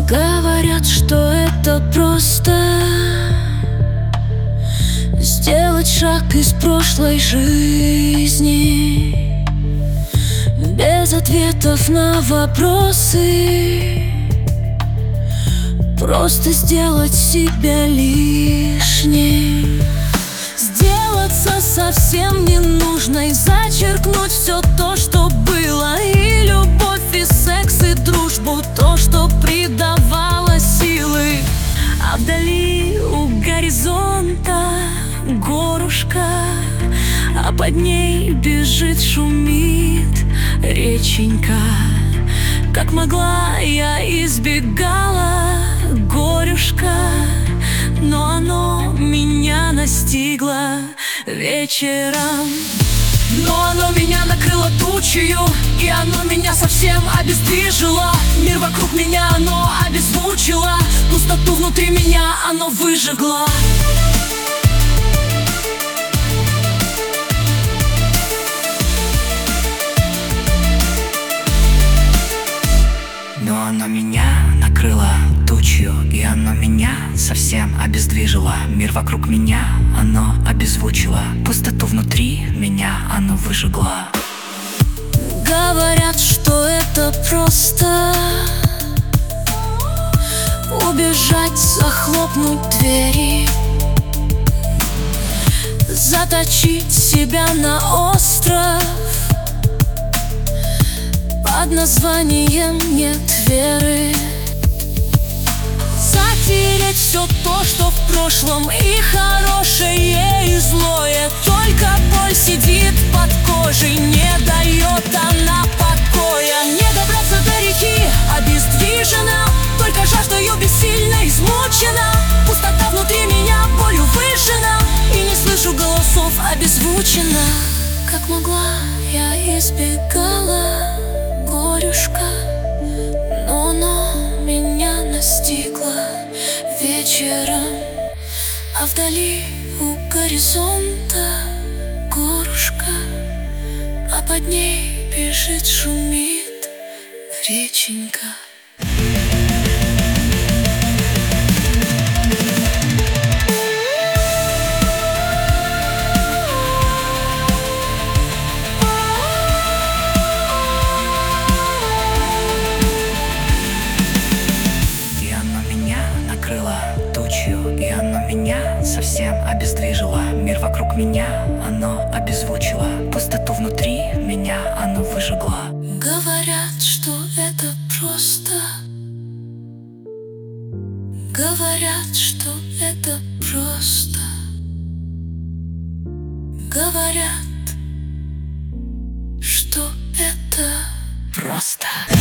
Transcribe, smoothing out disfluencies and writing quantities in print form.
Говорят, что это просто сделать шаг из прошлой жизни, без ответов на вопросы, просто сделать себя лишней, сделаться совсем ненужной, зачеркнуть все то, что было, и любовь, и секс, и дружбу, то, что придавало силы. А вдали у горизонта горушка, а под ней бежит, шумит реченька. Как могла, я избегала горюшка, но оно меня настигло вечером. Но оно меня накрыло тучью, и оно меня совсем обездвижило. Мир вокруг меня оно обезвучило, пустоту внутри меня оно выжгло. Но оно меня накрыло тучью, и оно меня совсем обездвижило. Мир вокруг меня оно обезвучило, пустоту внутри меня оно выжгло. Говорят, что это просто убежать, захлопнуть двери, заточить себя на остров под названием «Нет веры». Затереть все то, что в прошлом, и хорошее, и злое. Только боль сидит под кожей, не дает она покоя. Не добраться до реки, обездвижена, только жаждою бессильно измучена. Пустота внутри меня болью выжжена, и не слышу голосов, обезвучена. Как могла, я избегала горюшка, но оно меня настигло вечером. А вдали у горизонта горушка, а под ней бежит, шумит реченька. И оно меня совсем обездвижило. Мир вокруг меня оно обезвучило, пустоту внутри меня оно выжгло. Говорят, что это просто. Говорят, что это просто. Говорят, что это Просто.